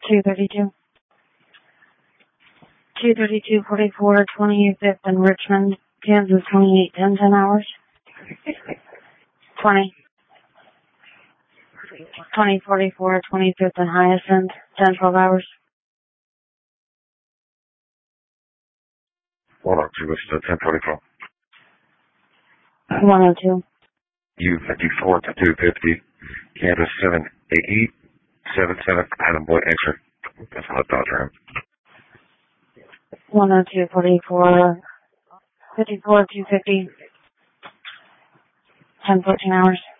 232. 232-44, 25th in Richmond, Kansas, 2810, 10 hours. 2044, 25th in Hyacinth, 10, 12 hours. 102, this is 1024. 102. U54 to 250, Kansas 78877, Adam Boy, answer. That's a hot Dodger. 102-44, 54, 250, 10, 14 hours.